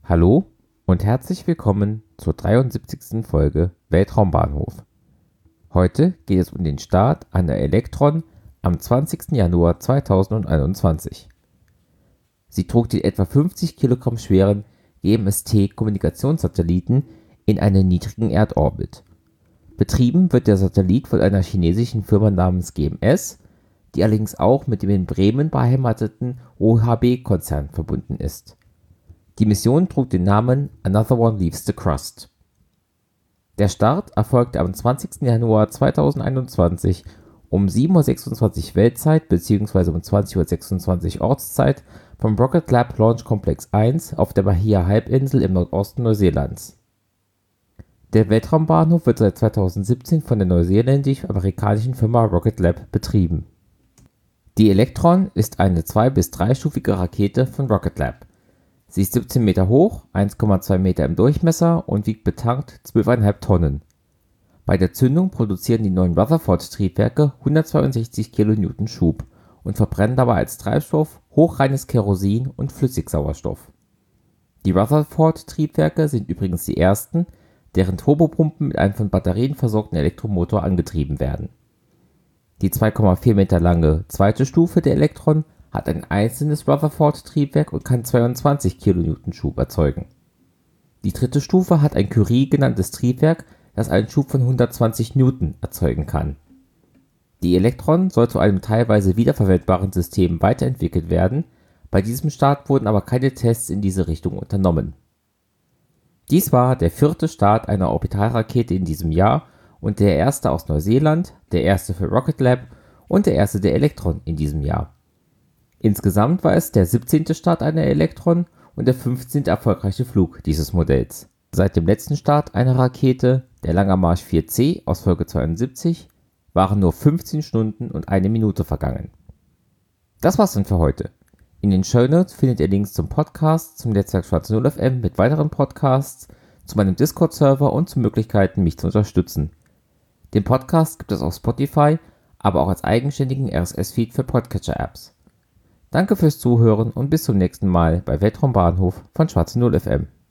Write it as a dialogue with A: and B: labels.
A: Hallo und herzlich willkommen zur 73. Folge Weltraumbahnhof. Heute geht es um den Start einer Electron am 20. Januar 2021. Sie trug den etwa 50 Kilogramm schweren GMST-Kommunikationssatelliten in einen niedrigen Erdorbit. Betrieben wird der Satellit von einer chinesischen Firma namens GMS, die allerdings auch mit dem in Bremen beheimateten OHB-Konzern verbunden ist. Die Mission trug den Namen Another One Leaves the Crust. Der Start erfolgte am 20. Januar 2021 um 7:26 Uhr Weltzeit bzw. um 20:26 Uhr Ortszeit vom Rocket Lab Launch Complex 1 auf der Bahia-Halbinsel im Nordosten Neuseelands. Der Weltraumbahnhof wird seit 2017 von der neuseeländisch-amerikanischen Firma Rocket Lab betrieben. Die Electron ist eine 2- bis 3-stufige Rakete von Rocket Lab. Sie ist 17 Meter hoch, 1,2 Meter im Durchmesser und wiegt betankt 12,5 Tonnen. Bei der Zündung produzieren die neuen Rutherford-Triebwerke 162 kN Schub und verbrennen dabei als Treibstoff hochreines Kerosin und Flüssigsauerstoff. Die Rutherford-Triebwerke sind übrigens die ersten, deren Turbopumpen mit einem von Batterien versorgten Elektromotor angetrieben werden. Die 2,4 Meter lange zweite Stufe der Electron hat ein einzelnes Rutherford-Triebwerk und kann 22 kN Schub erzeugen. Die dritte Stufe hat ein Curie genanntes Triebwerk, das einen Schub von 120 Newton erzeugen kann. Die Electron soll zu einem teilweise wiederverwendbaren System weiterentwickelt werden, bei diesem Start wurden aber keine Tests in diese Richtung unternommen. Dies war der 4. Start einer Orbitalrakete in diesem Jahr und der erste aus Neuseeland, der erste für Rocket Lab und der erste der Electron in diesem Jahr. Insgesamt war es der 17. Start einer Electron und der 15. erfolgreiche Flug dieses Modells. Seit dem letzten Start einer Rakete, der Langer Marsch 4C aus Folge 72, waren nur 15 Stunden und 1 Minute vergangen. Das war's dann für heute. In den Shownotes findet ihr Links zum Podcast, zum Netzwerk Schwarze Null FM mit weiteren Podcasts, zu meinem Discord-Server und zu Möglichkeiten, mich zu unterstützen. Den Podcast gibt es auf Spotify, aber auch als eigenständigen RSS-Feed für Podcatcher-Apps. Danke fürs Zuhören und bis zum nächsten Mal bei Weltraumbahnhof von Schwarze Null FM.